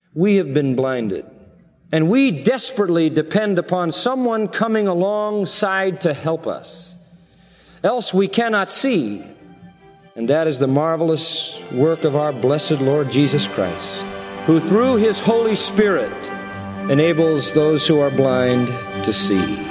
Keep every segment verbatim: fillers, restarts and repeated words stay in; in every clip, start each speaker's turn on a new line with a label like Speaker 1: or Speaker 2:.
Speaker 1: we have been blinded. And we desperately depend upon someone coming alongside to help us. Else we cannot see. And that is the marvelous work of our blessed Lord Jesus Christ, who through His Holy Spirit enables those who are blind to see.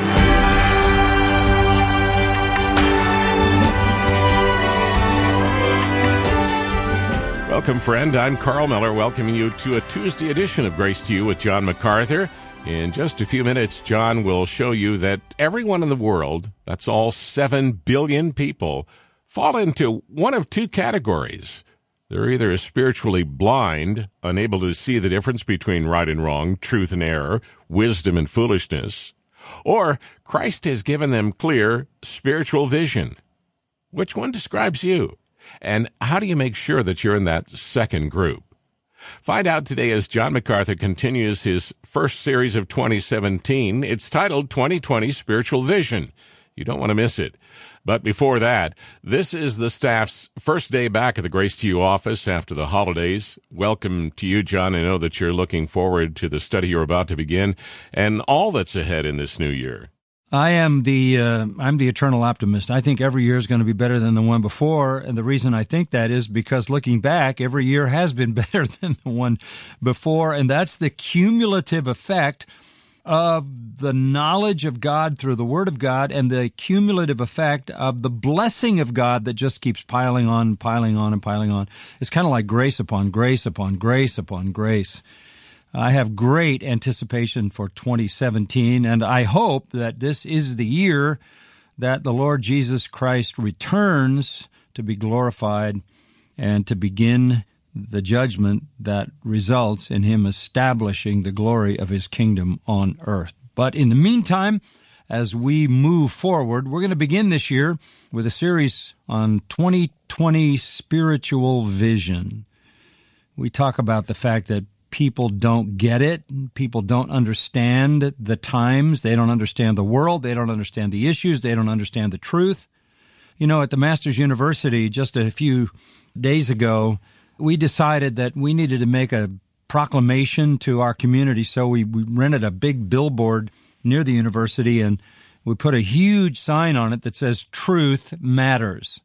Speaker 2: Welcome, friend. I'm Carl Miller, welcoming you to a Tuesday edition of Grace to You with John MacArthur. In just a few minutes, John will show you that everyone in the world, that's all seven billion people, fall into one of two categories. They're either spiritually blind, unable to see the difference between right and wrong, truth and error, wisdom and foolishness, or Christ has given them clear spiritual vision. Which one describes you? And how do you make sure that you're in that second group? Find out today as John MacArthur continues his first series of twenty seventeen. It's titled twenty twenty Spiritual Vision. You don't want to miss it. But before that, this is the staff's first day back at the Grace to You office after the holidays. Welcome to you, John. I know that you're looking forward to the study you're about to begin and all that's ahead in this new year.
Speaker 3: I am the uh, I'm the eternal optimist. I think every year is going to be better than the one before, and the reason I think that is because looking back, every year has been better than the one before, and that's the cumulative effect of the knowledge of God through the Word of God and the cumulative effect of the blessing of God that just keeps piling on, piling on, and piling on. It's kind of like grace upon grace upon grace upon grace. I have great anticipation for twenty seventeen, and I hope that this is the year that the Lord Jesus Christ returns to be glorified and to begin the judgment that results in Him establishing the glory of His kingdom on earth. But in the meantime, as we move forward, we're going to begin this year with a series on twenty twenty spiritual vision. We talk about the fact that people don't get it. People don't understand the times. They don't understand the world. They don't understand the issues. They don't understand the truth. You know, at the Masters University just a few days ago, we decided that we needed to make a proclamation to our community. So we, we rented a big billboard near the university, and we put a huge sign on it that says, "Truth Matters."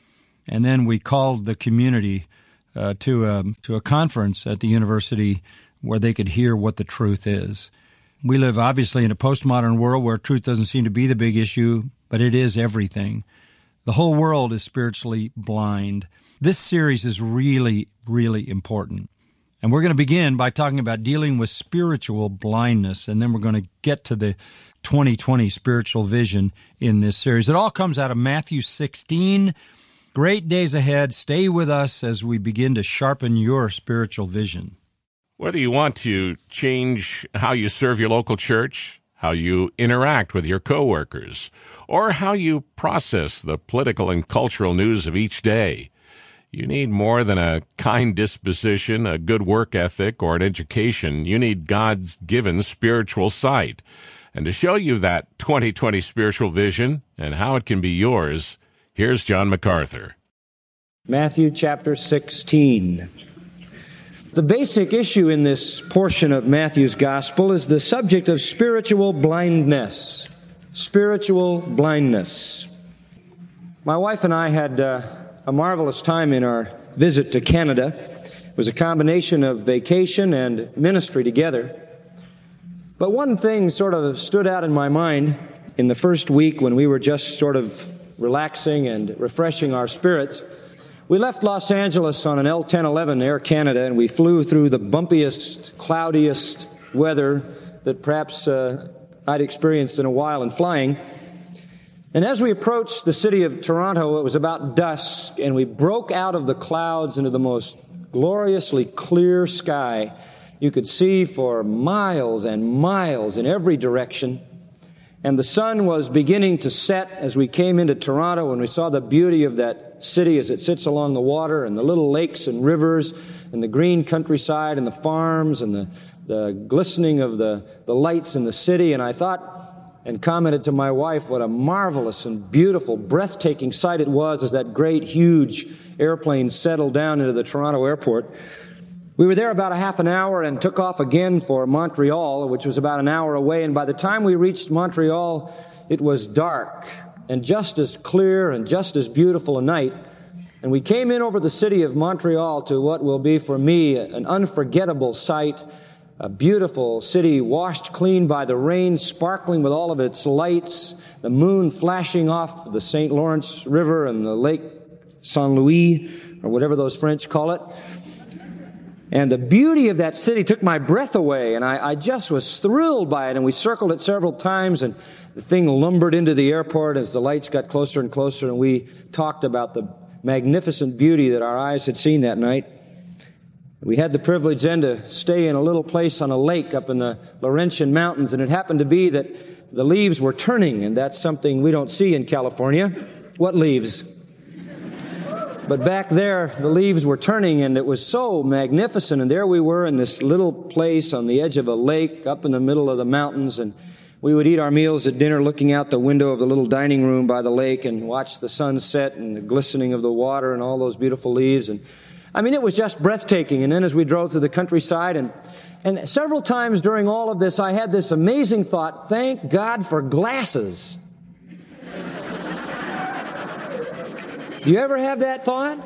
Speaker 3: And then we called the community Uh, to a to a conference at the university where they could hear what the truth is. We live obviously in a postmodern world where truth doesn't seem to be the big issue, but it is everything. The whole world is spiritually blind. This series is really, really important. And we're going to begin by talking about dealing with spiritual blindness, and then we're going to get to the twenty twenty spiritual vision in this series. It all comes out of Matthew sixteen. Great days ahead. Stay with us as we begin to sharpen your spiritual vision.
Speaker 2: Whether you want to change how you serve your local church, how you interact with your coworkers, or how you process the political and cultural news of each day, you need more than a kind disposition, a good work ethic, or an education. You need God's given spiritual sight. And to show you that twenty twenty spiritual vision and how it can be yours, here's John MacArthur.
Speaker 1: Matthew chapter sixteen. The basic issue in this portion of Matthew's gospel is the subject of spiritual blindness. Spiritual blindness. My wife and I had uh, a marvelous time in our visit to Canada. It was a combination of vacation and ministry together. But one thing sort of stood out in my mind in the first week when we were just sort of relaxing and refreshing our spirits. We left Los Angeles on an L ten eleven Air Canada, and we flew through the bumpiest, cloudiest weather that perhaps uh, I'd experienced in a while in flying. And as we approached the city of Toronto, it was about dusk, and we broke out of the clouds into the most gloriously clear sky. You could see for miles and miles in every direction. And the sun was beginning to set as we came into Toronto, and we saw the beauty of that city as it sits along the water, and the little lakes and rivers, and the green countryside, and the farms, and the, the glistening of the, the lights in the city. And I thought and commented to my wife what a marvelous and beautiful, breathtaking sight it was as that great, huge airplane settled down into the Toronto airport. We were there about a half an hour and took off again for Montreal, which was about an hour away. And by the time we reached Montreal, it was dark and just as clear and just as beautiful a night. And we came in over the city of Montreal to what will be for me an unforgettable sight, a beautiful city washed clean by the rain, sparkling with all of its lights, the moon flashing off the Saint Lawrence River and the Lake Saint Louis, or whatever those French call it. And the beauty of that city took my breath away, and I, I just was thrilled by it. And we circled it several times, and the thing lumbered into the airport as the lights got closer and closer, and we talked about the magnificent beauty that our eyes had seen that night. We had the privilege then to stay in a little place on a lake up in the Laurentian Mountains, and it happened to be that the leaves were turning, and that's something we don't see in California. What leaves? But back there, the leaves were turning, and it was so magnificent, and there we were in this little place on the edge of a lake up in the middle of the mountains, and we would eat our meals at dinner looking out the window of the little dining room by the lake and watch the sun set and the glistening of the water and all those beautiful leaves. And I mean, it was just breathtaking. And then as we drove through the countryside, and, and several times during all of this, I had this amazing thought, thank God for glasses. Do you ever have that thought?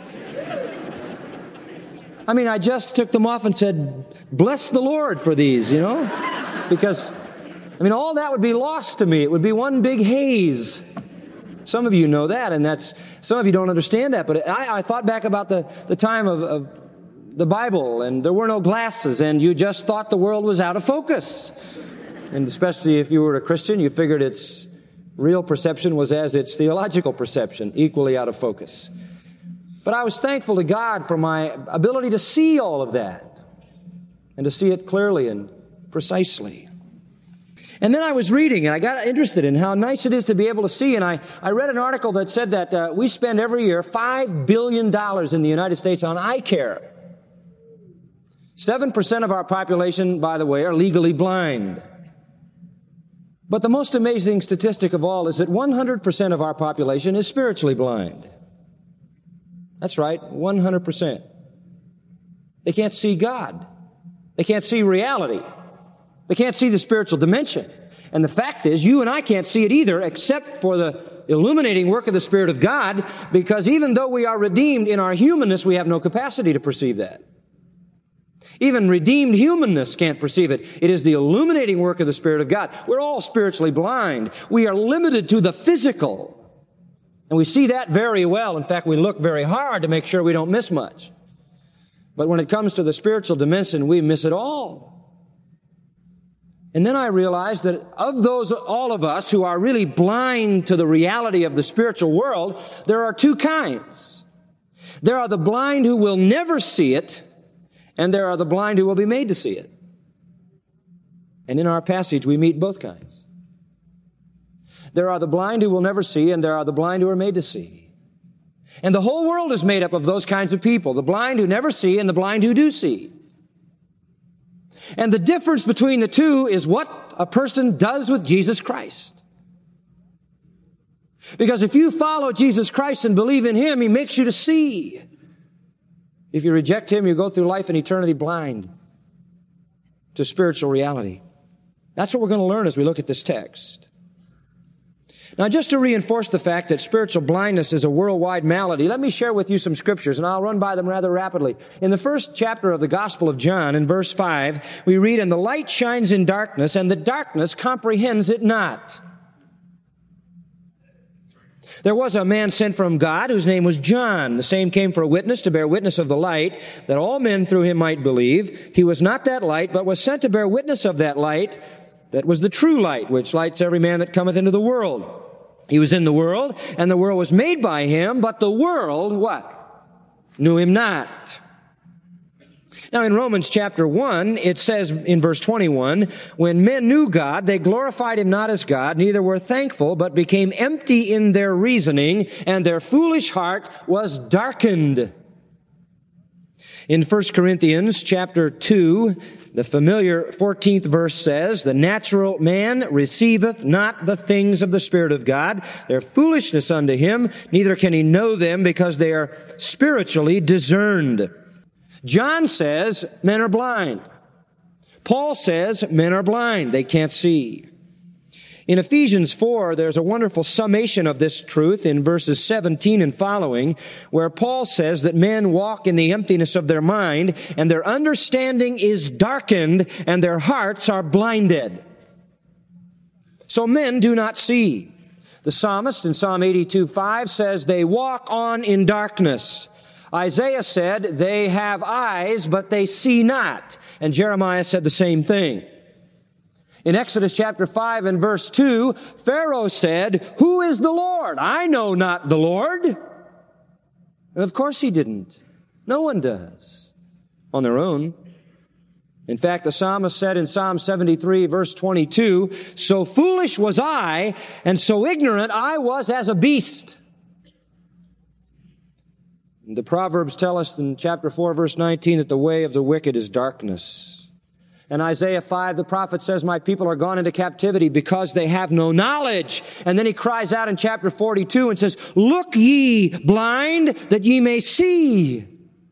Speaker 1: I mean, I just took them off and said, bless the Lord for these, you know? Because, I mean, all that would be lost to me. It would be one big haze. Some of you know that, and that's, some of you don't understand that, but I, I thought back about the, the time of, of the Bible, and there were no glasses, and you just thought the world was out of focus. And especially if you were a Christian, you figured its real perception was as its theological perception, equally out of focus. But I was thankful to God for my ability to see all of that, and to see it clearly and precisely. And then I was reading, and I got interested in how nice it is to be able to see. And I, I read an article that said that uh, we spend every year five billion dollars in the United States on eye care. seven percent of our population, by the way, are legally blind. But the most amazing statistic of all is that one hundred percent of our population is spiritually blind. That's right, one hundred percent. They can't see God. They can't see reality. They can't see the spiritual dimension. And the fact is, you and I can't see it either, except for the illuminating work of the Spirit of God, because even though we are redeemed in our humanness, we have no capacity to perceive that. Even redeemed humanness can't perceive it. It is the illuminating work of the Spirit of God. We're all spiritually blind. We are limited to the physical. And we see that very well. In fact, we look very hard to make sure we don't miss much. But when it comes to the spiritual dimension, we miss it all. And then I realized that of those, all of us who are really blind to the reality of the spiritual world, there are two kinds. There are the blind who will never see it, and there are the blind who will be made to see it. And in our passage, we meet both kinds. There are the blind who will never see, and there are the blind who are made to see. And the whole world is made up of those kinds of people, the blind who never see and the blind who do see. And the difference between the two is what a person does with Jesus Christ. Because if you follow Jesus Christ and believe in Him, He makes you to see. If you reject Him, you go through life and eternity blind to spiritual reality. That's what we're going to learn as we look at this text. Now, just to reinforce the fact that spiritual blindness is a worldwide malady, let me share with you some scriptures, and I'll run by them rather rapidly. In the first chapter of the Gospel of John, in verse five, we read, "And the light shines in darkness, and the darkness comprehends it not." There was a man sent from God whose name was John. The same came for a witness, to bear witness of the light, that all men through him might believe. He was not that light, but was sent to bear witness of that light, that was the true light, which lights every man that cometh into the world. He was in the world, and the world was made by Him, but the world, what? Knew Him not. Now in Romans chapter one, it says in verse twenty-one, "When men knew God, they glorified Him not as God, neither were thankful, but became empty in their reasoning, and their foolish heart was darkened." In First Corinthians chapter two, the familiar fourteenth verse says, "The natural man receiveth not the things of the Spirit of God. They're foolishness unto him, neither can he know them, because they are spiritually discerned." John says men are blind. Paul says men are blind. They can't see. In Ephesians four, there's a wonderful summation of this truth in verses seventeen and following, where Paul says that men walk in the emptiness of their mind, and their understanding is darkened, and their hearts are blinded. So men do not see. The psalmist in Psalm eighty-two five says, they walk on in darkness. Isaiah said, they have eyes, but they see not. And Jeremiah said the same thing. In Exodus chapter five and verse two, Pharaoh said, who is the Lord? I know not the Lord. And of course he didn't. No one does on their own. In fact, the psalmist said in Psalm seventy-three verse twenty-two, so foolish was I, and so ignorant I was as a beast. And the Proverbs tell us in chapter four verse nineteen that the way of the wicked is darkness. In Isaiah five, the prophet says, my people are gone into captivity because they have no knowledge. And then he cries out in chapter forty-two and says, look ye blind that ye may see.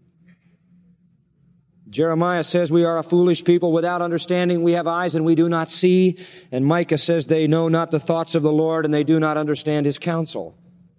Speaker 1: Jeremiah says, we are a foolish people without understanding. We have eyes and we do not see. And Micah says, they know not the thoughts of the Lord and they do not understand his counsel.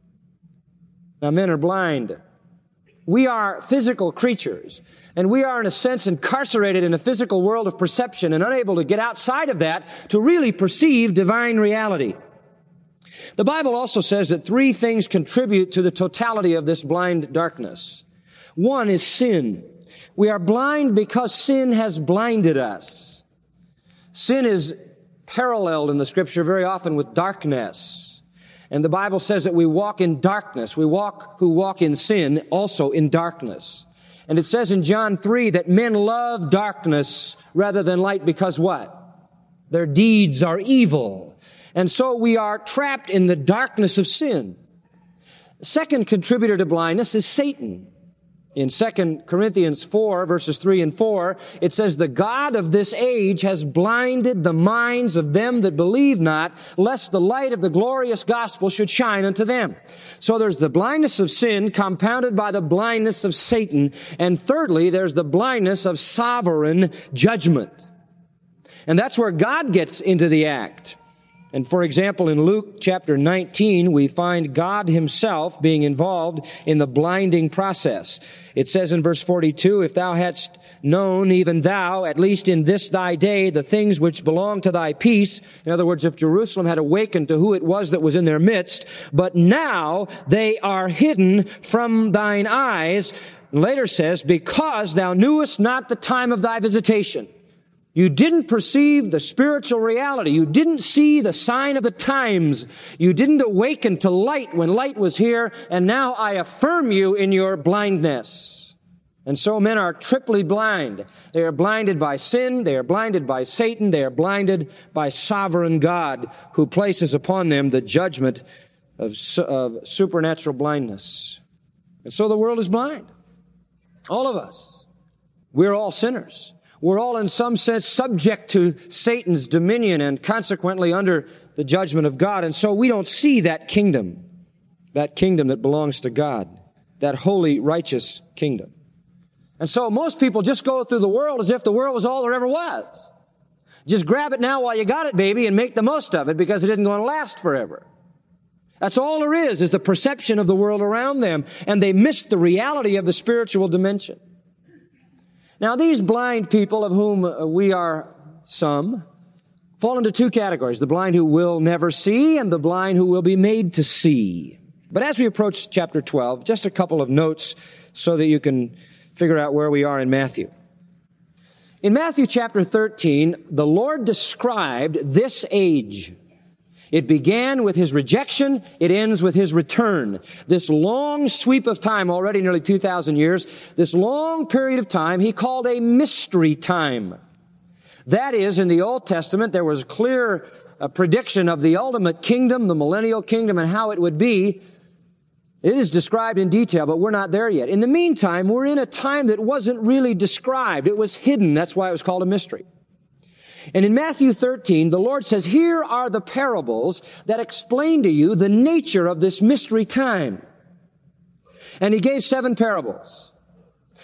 Speaker 1: Now men are blind. We are physical creatures, and we are in a sense incarcerated in a physical world of perception and unable to get outside of that to really perceive divine reality. The Bible also says that three things contribute to the totality of this blind darkness. One is sin. We are blind because sin has blinded us. Sin is paralleled in the Scripture very often with darkness. And the Bible says that we walk in darkness. We walk who walk in sin also in darkness. And it says in John three that men love darkness rather than light because what? Their deeds are evil. And so we are trapped in the darkness of sin. The second contributor to blindness is Satan. In Second Corinthians four, verses three and four, it says, the God of this age has blinded the minds of them that believe not, lest the light of the glorious gospel should shine unto them. So there's the blindness of sin compounded by the blindness of Satan. And thirdly, there's the blindness of sovereign judgment. And that's where God gets into the act. And for example, in Luke chapter nineteen, we find God himself being involved in the blinding process. It says in verse forty-two, if thou hadst known, even thou, at least in this thy day, the things which belong to thy peace. In other words, if Jerusalem had awakened to who it was that was in their midst, but now they are hidden from thine eyes. Later says, because thou knewest not the time of thy visitation. You didn't perceive the spiritual reality. You didn't see the sign of the times. You didn't awaken to light when light was here. And now I affirm you in your blindness. And so men are triply blind. They are blinded by sin. They are blinded by Satan. They are blinded by sovereign God who places upon them the judgment of, of supernatural blindness. And so the world is blind. All of us. We're all sinners. We're all in some sense subject to Satan's dominion and consequently under the judgment of God. And so we don't see that kingdom, that kingdom that belongs to God, that holy, righteous kingdom. And so most people just go through the world as if the world was all there ever was. Just grab it now while you got it, baby, and make the most of it because it isn't going to last forever. That's all there is, is the perception of the world around them. And they miss the reality of the spiritual dimension. Now, these blind people, of whom we are some, fall into two categories, the blind who will never see and the blind who will be made to see. But as we approach chapter twelve, just a couple of notes so that you can figure out where we are in Matthew. In Matthew chapter thirteen, the Lord described this age. It began with his rejection. It ends with his return. This long sweep of time, already nearly two thousand years, this long period of time, he called a mystery time. That is, in the Old Testament, there was clear uh, prediction of the ultimate kingdom, the millennial kingdom, and how it would be. It is described in detail, but we're not there yet. In the meantime, we're in a time that wasn't really described. It was hidden. That's why it was called a mystery. And in Matthew thirteen, the Lord says, here are the parables that explain to you the nature of this mystery time. And he gave seven parables.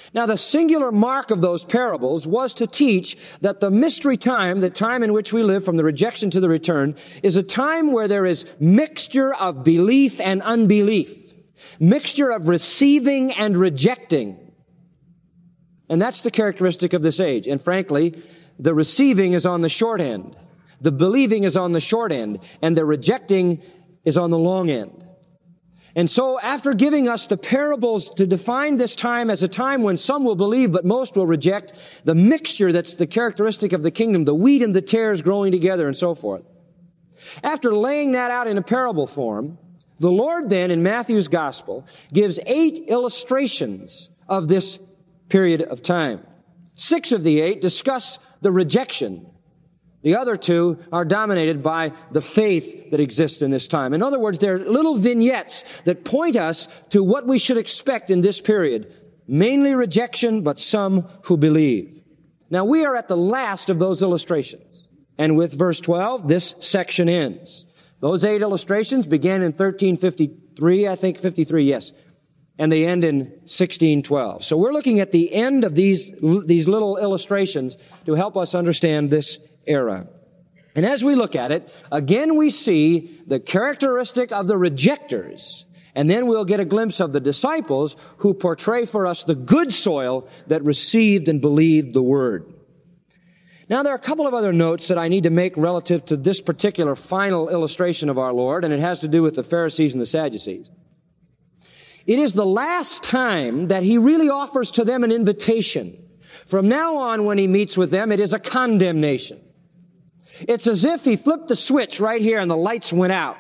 Speaker 1: Now, the singular mark of those parables was to teach that the mystery time, the time in which we live from the rejection to the return, is a time where there is mixture of belief and unbelief, mixture of receiving and rejecting. And that's the characteristic of this age. And frankly, the receiving is on the short end. The believing is on the short end. And the rejecting is on the long end. And so after giving us the parables to define this time as a time when some will believe but most will reject, the mixture that's the characteristic of the kingdom, the wheat and the tares growing together and so forth. After laying that out in a parable form, the Lord then in Matthew's gospel gives eight illustrations of this period of time. Six of the eight discuss the rejection. The other two are dominated by the faith that exists in this time. In other words, they're little vignettes that point us to what we should expect in this period. Mainly rejection, but some who believe. Now, we are at the last of those illustrations. And with verse twelve, this section ends. Those eight illustrations began in thirteen fifty-three, I think, fifty-three, yes. And they end in sixteen twelve. So we're looking at the end of these, these little illustrations to help us understand this era. And as we look at it, again we see the characteristic of the rejectors, and then we'll get a glimpse of the disciples who portray for us the good soil that received and believed the word. Now there are a couple of other notes that I need to make relative to this particular final illustration of our Lord, and it has to do with the Pharisees and the Sadducees. It is the last time that he really offers to them an invitation. From now on, when he meets with them, it is a condemnation. It's as if he flipped the switch right here and the lights went out.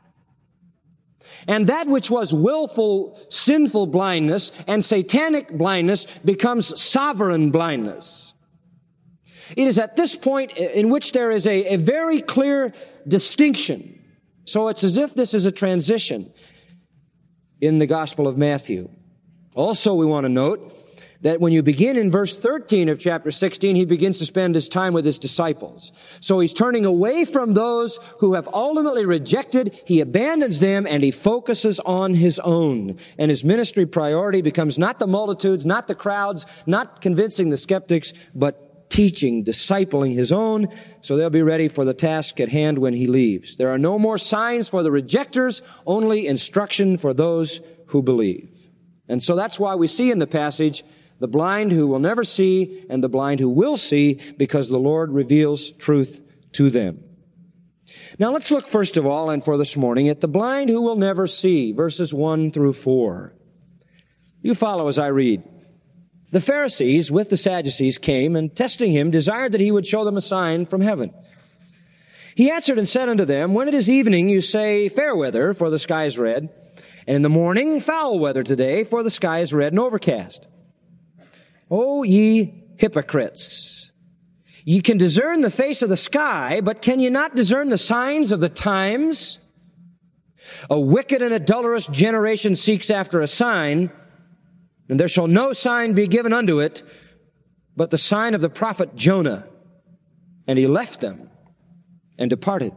Speaker 1: And that which was willful, sinful blindness and satanic blindness becomes sovereign blindness. It is at this point in which there is a, a very clear distinction. So it's as if this is a transition in the Gospel of Matthew. Also, we want to note that when you begin in verse thirteen of chapter sixteen, he begins to spend his time with his disciples. So he's turning away from those who have ultimately rejected. He abandons them and he focuses on his own. And his ministry priority becomes not the multitudes, not the crowds, not convincing the skeptics, but teaching, discipling his own, so they'll be ready for the task at hand when he leaves. There are no more signs for the rejectors, only instruction for those who believe. And so that's why we see in the passage the blind who will never see and the blind who will see, because the Lord reveals truth to them. Now let's look first of all, and for this morning, at the blind who will never see, verses one through four. You follow as I read. The Pharisees with the Sadducees came, and testing him, desired that he would show them a sign from heaven. He answered and said unto them, when it is evening, you say, fair weather, for the sky is red, and in the morning, foul weather today, for the sky is red and overcast. O ye hypocrites! Ye can discern the face of the sky, but can ye not discern the signs of the times? A wicked and adulterous generation seeks after a sign, and there shall no sign be given unto it, but the sign of the prophet Jonah. And he left them and departed.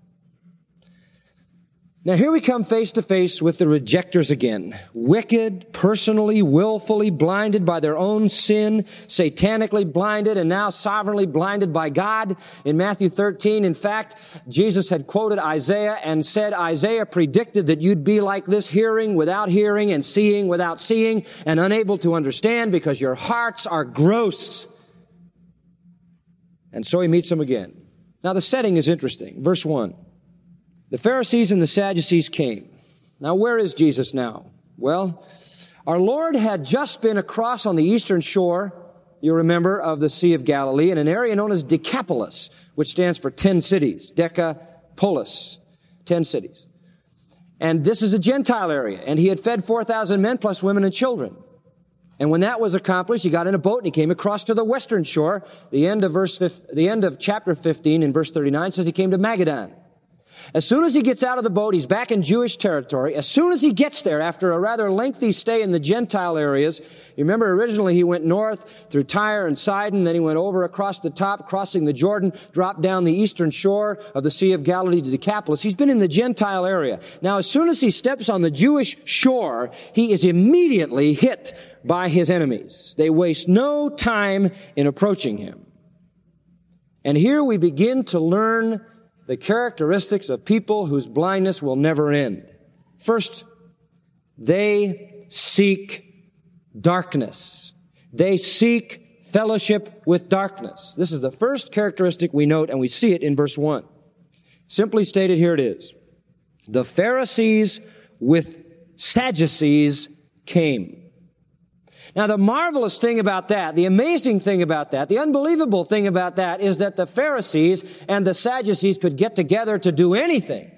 Speaker 1: Now here we come face to face with the rejectors again. Wicked, personally, willfully blinded by their own sin, satanically blinded, and now sovereignly blinded by God. In Matthew thirteen, in fact, Jesus had quoted Isaiah and said, Isaiah predicted that you'd be like this, hearing without hearing and seeing without seeing and unable to understand because your hearts are gross. And so he meets them again. Now the setting is interesting. Verse one. The Pharisees and the Sadducees came. Now, where is Jesus now? Well, our Lord had just been across on the eastern shore, you remember, of the Sea of Galilee, in an area known as Decapolis, which stands for ten cities. Decapolis, ten cities. And this is a Gentile area, and he had fed four thousand men plus women and children. And when that was accomplished, he got in a boat and he came across to the western shore. The end of verse, the end of chapter fifteen in verse thirty-nine says he came to Magadan. As soon as he gets out of the boat, he's back in Jewish territory. As soon as he gets there, after a rather lengthy stay in the Gentile areas, you remember originally he went north through Tyre and Sidon, then he went over across the top, crossing the Jordan, dropped down the eastern shore of the Sea of Galilee to Decapolis. He's been in the Gentile area. Now, as soon as he steps on the Jewish shore, he is immediately hit by his enemies. They waste no time in approaching him. And here we begin to learn the characteristics of people whose blindness will never end. First, they seek darkness. They seek fellowship with darkness. This is the first characteristic we note, and we see it in verse one. Simply stated, here it is. The Pharisees with Sadducees came. Now, the marvelous thing about that, the amazing thing about that, the unbelievable thing about that is that the Pharisees and the Sadducees could get together to do anything.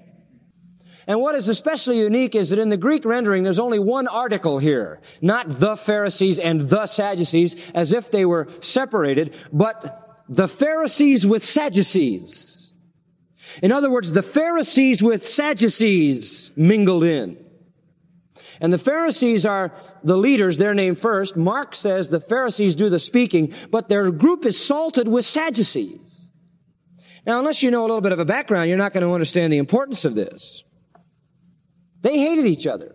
Speaker 1: And what is especially unique is that in the Greek rendering, there's only one article here, not the Pharisees and the Sadducees, as if they were separated, but the Pharisees with Sadducees. In other words, the Pharisees with Sadducees mingled in. And the Pharisees are the leaders, they're named first. Mark says the Pharisees do the speaking, but their group is salted with Sadducees. Now, unless you know a little bit of a background, you're not going to understand the importance of this. They hated each other.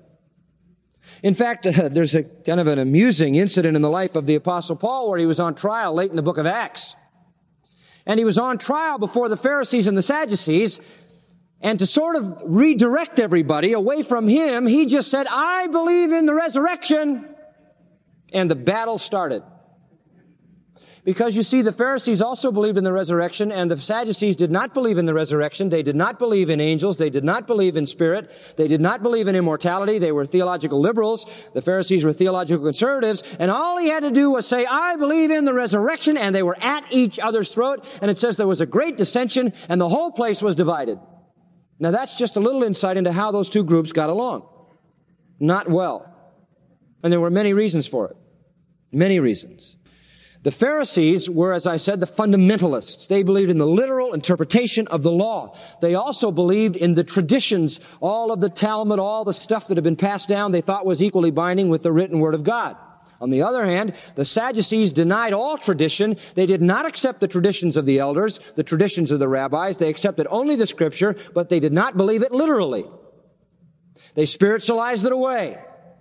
Speaker 1: In fact, uh, there's a kind of an amusing incident in the life of the Apostle Paul where he was on trial late in the book of Acts. And he was on trial before the Pharisees and the Sadducees. And to sort of redirect everybody away from him, he just said, I believe in the resurrection. And the battle started. Because you see, the Pharisees also believed in the resurrection, and the Sadducees did not believe in the resurrection. They did not believe in angels. They did not believe in spirit. They did not believe in immortality. They were theological liberals. The Pharisees were theological conservatives. And all he had to do was say, I believe in the resurrection. And they were at each other's throat. And it says there was a great dissension, and the whole place was divided. Now, that's just a little insight into how those two groups got along. Not well. And there were many reasons for it. Many reasons. The Pharisees were, as I said, the fundamentalists. They believed in the literal interpretation of the law. They also believed in the traditions, all of the Talmud, all the stuff that had been passed down, they thought was equally binding with the written word of God. On the other hand, the Sadducees denied all tradition. They did not accept the traditions of the elders, the traditions of the rabbis. They accepted only the scripture, but they did not believe it literally. They spiritualized it away.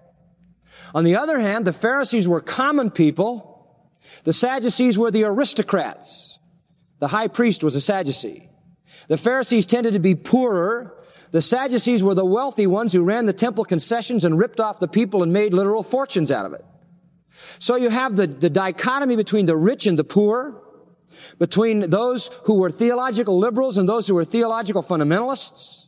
Speaker 1: On the other hand, the Pharisees were common people. The Sadducees were the aristocrats. The high priest was a Sadducee. The Pharisees tended to be poorer. The Sadducees were the wealthy ones who ran the temple concessions and ripped off the people and made literal fortunes out of it. So you have the, the dichotomy between the rich and the poor, between those who were theological liberals and those who were theological fundamentalists.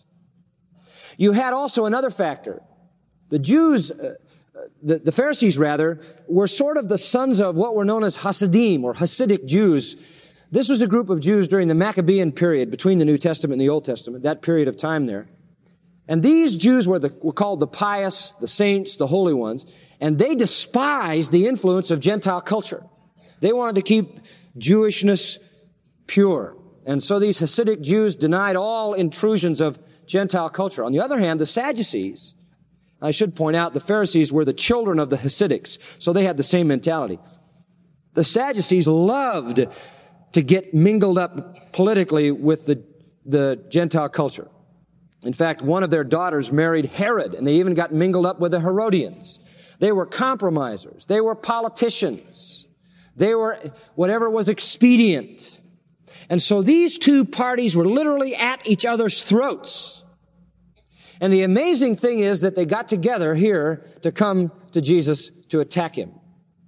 Speaker 1: You had also another factor. The Jews, uh, the, the Pharisees rather, were sort of the sons of what were known as Hasidim or Hasidic Jews. This was a group of Jews during the Maccabean period between the New Testament and the Old Testament, that period of time there. And these Jews were, the, were called the pious, the saints, the holy ones, and they despised the influence of Gentile culture. They wanted to keep Jewishness pure. And so these Hasidic Jews denied all intrusions of Gentile culture. On the other hand, the Sadducees, I should point out, the Pharisees were the children of the Hasidics, so they had the same mentality. The Sadducees loved to get mingled up politically with the, the Gentile culture. In fact, one of their daughters married Herod, and they even got mingled up with the Herodians. They were compromisers. They were politicians. They were whatever was expedient. And so these two parties were literally at each other's throats. And the amazing thing is that they got together here to come to Jesus to attack him.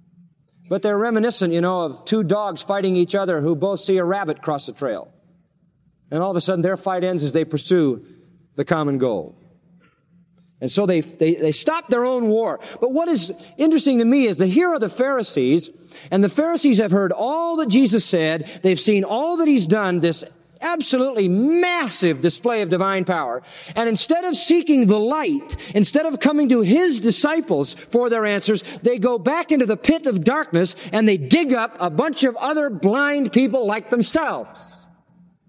Speaker 1: But they're reminiscent, you know, of two dogs fighting each other who both see a rabbit cross the trail. And all of a sudden their fight ends as they pursue the common goal. And so they, they, they stopped their own war. But what is interesting to me is that here are the Pharisees, and the Pharisees have heard all that Jesus said. They've seen all that he's done, this absolutely massive display of divine power. And instead of seeking the light, instead of coming to his disciples for their answers, they go back into the pit of darkness and they dig up a bunch of other blind people like themselves.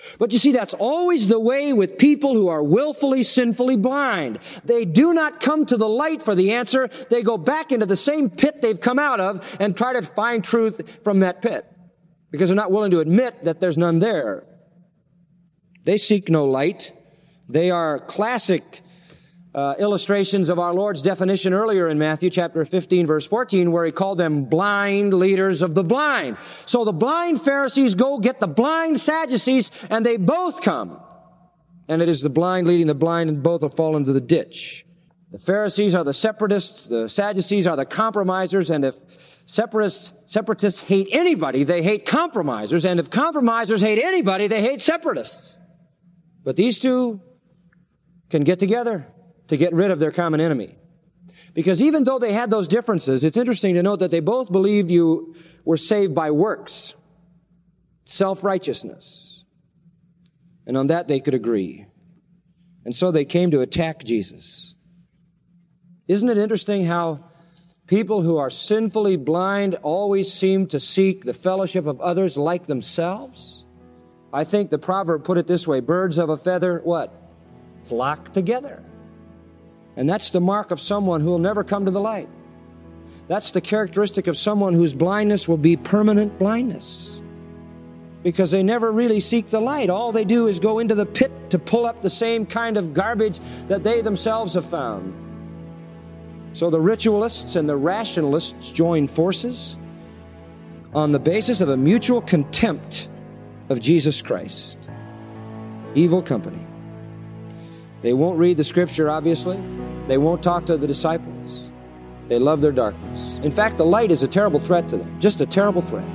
Speaker 1: But you see, that's always the way with people who are willfully, sinfully blind. They do not come to the light for the answer. They go back into the same pit they've come out of and try to find truth from that pit, because they're not willing to admit that there's none there. They seek no light. They are classic uh, illustrations of our Lord's definition earlier in Matthew chapter fifteen, verse fourteen, where he called them blind leaders of the blind. So the blind Pharisees go get the blind Sadducees, and they both come. And it is the blind leading the blind, and both will fall into the ditch. The Pharisees are the separatists, the Sadducees are the compromisers, and if separatists, separatists hate anybody, they hate compromisers, and if compromisers hate anybody, they hate separatists. But these two can get together to get rid of their common enemy. Because even though they had those differences, it's interesting to note that they both believed you were saved by works, self-righteousness. And on that they could agree. And so they came to attack Jesus. Isn't it interesting how people who are sinfully blind always seem to seek the fellowship of others like themselves? I think the proverb put it this way: birds of a feather, what? Flock together. And that's the mark of someone who will never come to the light. That's the characteristic of someone whose blindness will be permanent blindness, because they never really seek the light. All they do is go into the pit to pull up the same kind of garbage that they themselves have found. So the ritualists and the rationalists join forces on the basis of a mutual contempt of Jesus Christ. Evil company. They won't read the Scripture, obviously. They won't talk to the disciples. They love their darkness. In fact, the light is a terrible threat to them. Just a terrible threat.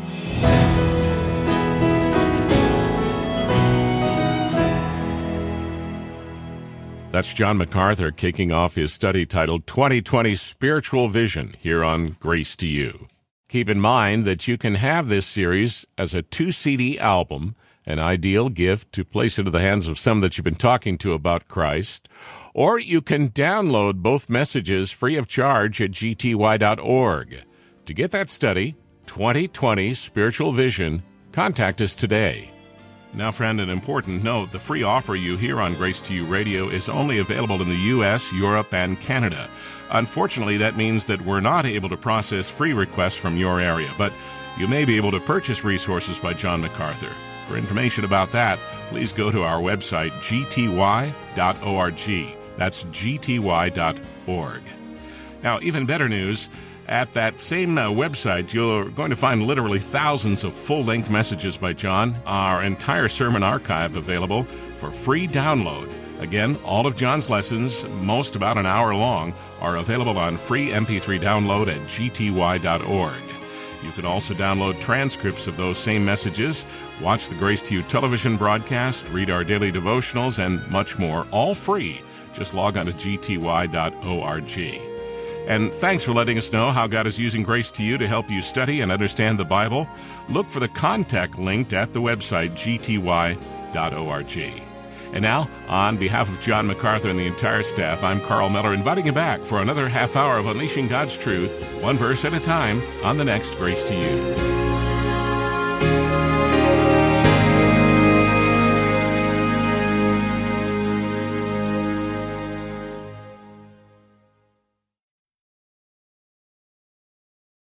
Speaker 2: That's John MacArthur kicking off his study titled twenty twenty Spiritual Vision here on Grace to You. Keep in mind that you can have this series as a two C D album, an ideal gift to place into the hands of some that you've been talking to about Christ, or you can download both messages free of charge at g t y dot org. To get that study, twenty twenty Spiritual Vision, contact us today. Now, friend, an important note: the free offer you hear on Grace to You Radio is only available in the U S, Europe, and Canada. Unfortunately, that means that we're not able to process free requests from your area, but you may be able to purchase resources by John MacArthur. For information about that, please go to our website, g t y dot org. That's g t y dot org. Now, even better news, at that same uh, website, you're going to find literally thousands of full-length messages by John, our entire sermon archive available for free download. Again, all of John's lessons, most about an hour long, are available on free M P three download at g t y dot org. You can also download transcripts of those same messages, watch the Grace to You television broadcast, read our daily devotionals, and much more, all free. Just log on to g t y dot org. And thanks for letting us know how God is using Grace to You to help you study and understand the Bible. Look for the contact link at the website, g t y dot org. And now, on behalf of John MacArthur and the entire staff, I'm Carl Miller, inviting you back for another half hour of Unleashing God's Truth, one verse at a time, on the next Grace to You.